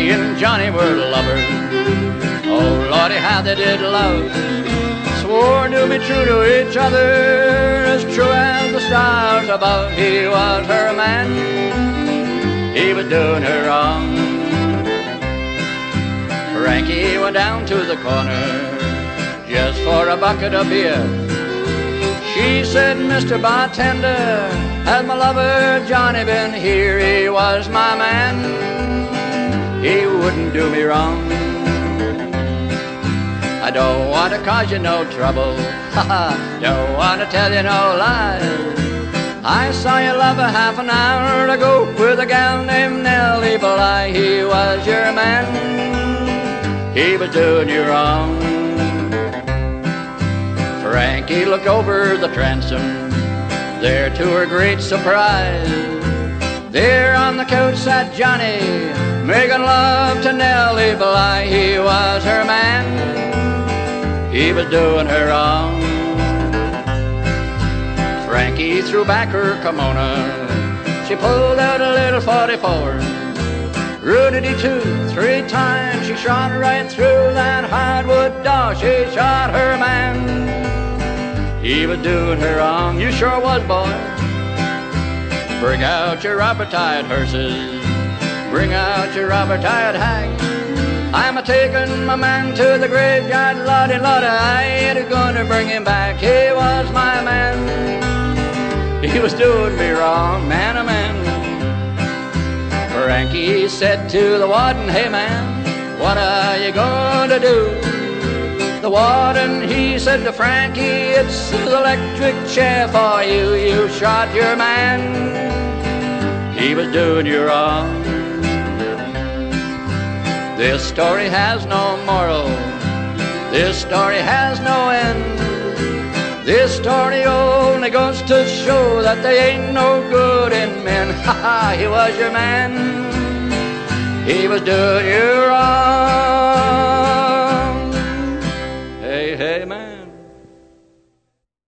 Frankie and Johnny were lovers. Oh, Lordy, how they did love. Swore to be true to each other, as true as the stars above. He was her man, he was doing her wrong. Frankie went down to the corner just for a bucket of beer. She said, Mr. Bartender, has my lover Johnny been here? He was my man, he wouldn't do me wrong. I don't want to cause you no trouble, don't want to tell you no lies. I saw your lover half an hour ago with a gal named Nellie Bly. He was your man, he was doing you wrong. Frankie looked over the transom, there to her great surprise, there on the couch sat Johnny, making love to Nellie Bly. He was her man, he was doing her wrong. Frankie threw back her kimono, she pulled out a little 44. Root-a-dee-two, 3 times she shot right through that hardwood door. She shot her man, he was doing her wrong. You sure was, boy. Bring out your rubber-tied hearses, bring out your rubber-tied hags. I'm a-taking my man to the graveyard, Lordy, Lordy, I ain't gonna bring him back. He was my man, he was doing me wrong, man, oh man. Frankie said to the warden, hey man, what are you gonna do? The warden, he said to Frankie, it's the electric chair for you. You shot your man, he was doing you wrong. This story has no moral, this story has no end. This story only goes to show that they ain't no good in men. Ha ha, he was your man, he was doing you wrong.